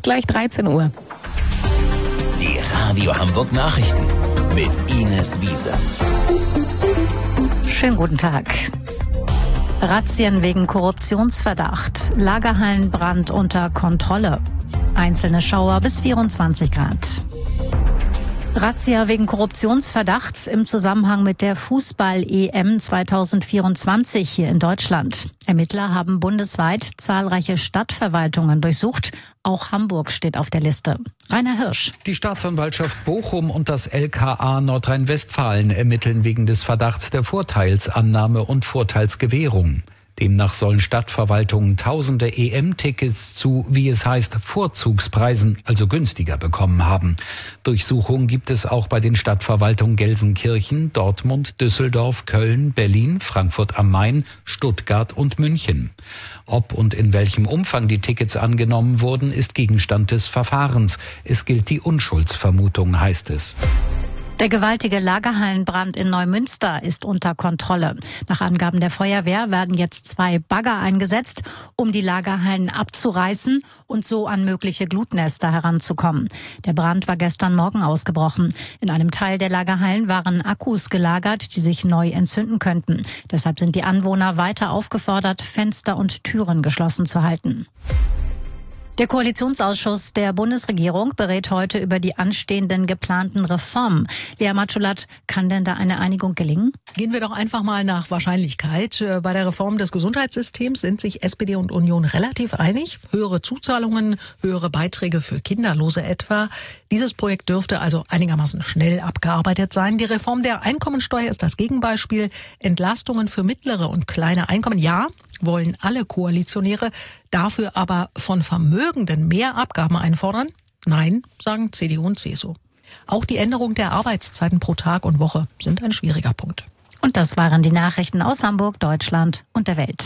gleich 13 Uhr. Die Radio Hamburg Nachrichten mit Ines Wiese. Schönen guten Tag. Razzien wegen Korruptionsverdacht. Lagerhallenbrand unter Kontrolle. Einzelne Schauer bis 24 Grad. Razzia wegen Korruptionsverdachts im Zusammenhang mit der Fußball-EM 2024 hier in Deutschland. Ermittler haben bundesweit zahlreiche Stadtverwaltungen durchsucht. Auch Hamburg steht auf der Liste. Rainer Hirsch. Die Staatsanwaltschaft Bochum und das LKA Nordrhein-Westfalen ermitteln wegen des Verdachts der Vorteilsannahme und Vorteilsgewährung. Demnach sollen Stadtverwaltungen tausende EM-Tickets zu, wie es heißt, Vorzugspreisen, also günstiger bekommen haben. Durchsuchungen gibt es auch bei den Stadtverwaltungen Gelsenkirchen, Dortmund, Düsseldorf, Köln, Berlin, Frankfurt am Main, Stuttgart und München. Ob und in welchem Umfang die Tickets angenommen wurden, ist Gegenstand des Verfahrens. Es gilt die Unschuldsvermutung, heißt es. Der gewaltige Lagerhallenbrand in Neumünster ist unter Kontrolle. Nach Angaben der Feuerwehr werden jetzt 2 Bagger eingesetzt, um die Lagerhallen abzureißen und so an mögliche Glutnester heranzukommen. Der Brand war gestern Morgen ausgebrochen. In einem Teil der Lagerhallen waren Akkus gelagert, die sich neu entzünden könnten. Deshalb sind die Anwohner weiter aufgefordert, Fenster und Türen geschlossen zu halten. Der Koalitionsausschuss der Bundesregierung berät heute über die anstehenden geplanten Reformen. Lea Matschulat, kann denn da eine Einigung gelingen? Gehen wir doch einfach mal nach Wahrscheinlichkeit. Bei der Reform des Gesundheitssystems sind sich SPD und Union relativ einig. Höhere Zuzahlungen, höhere Beiträge für Kinderlose etwa. Dieses Projekt dürfte also einigermaßen schnell abgearbeitet sein. Die Reform der Einkommensteuer ist das Gegenbeispiel. Entlastungen für mittlere und kleine Einkommen, ja, wollen alle Koalitionäre, dafür aber von Vermögenden mehr Abgaben einfordern? Nein, sagen CDU und CSU. Auch die Änderung der Arbeitszeiten pro Tag und Woche sind ein schwieriger Punkt. Und das waren die Nachrichten aus Hamburg, Deutschland und der Welt.